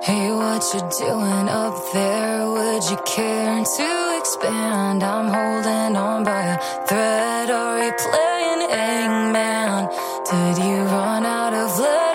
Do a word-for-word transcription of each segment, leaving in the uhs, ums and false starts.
Hey, what you doing up there? Would you care to expand? I'm holding on by a thread. Are you playing hangman? Did you run out of letters?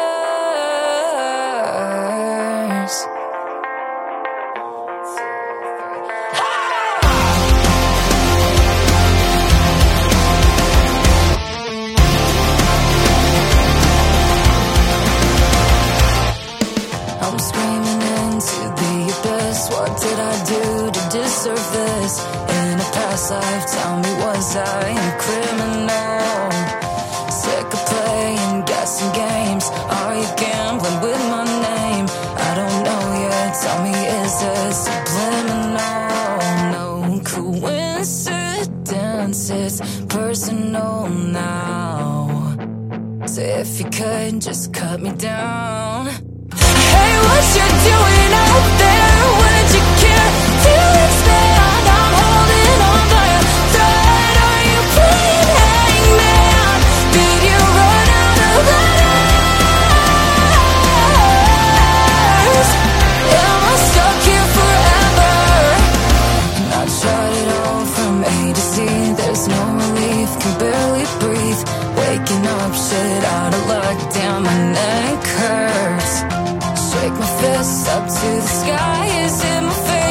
I'm screaming into the abyss. What did I do to deserve this? In a past life, tell me, was I a criminal? Sick of playing guessing games. Are you gambling with my name? I don't know yet. Tell me, is it subliminal? No coincidence, it's personal now. So if you could just cut me down. Hey, what you doing out there? Would you care to expand? I'm holding on by a thread. Are you playing hangman? Did you run out of letters? Am I stuck here forever? And I tried it all from A to Z. There's no relief, can barely breathe. Waking up, shit out of luck. Damn, my neck hurts. Shake my fists up to the sky. Is it my face?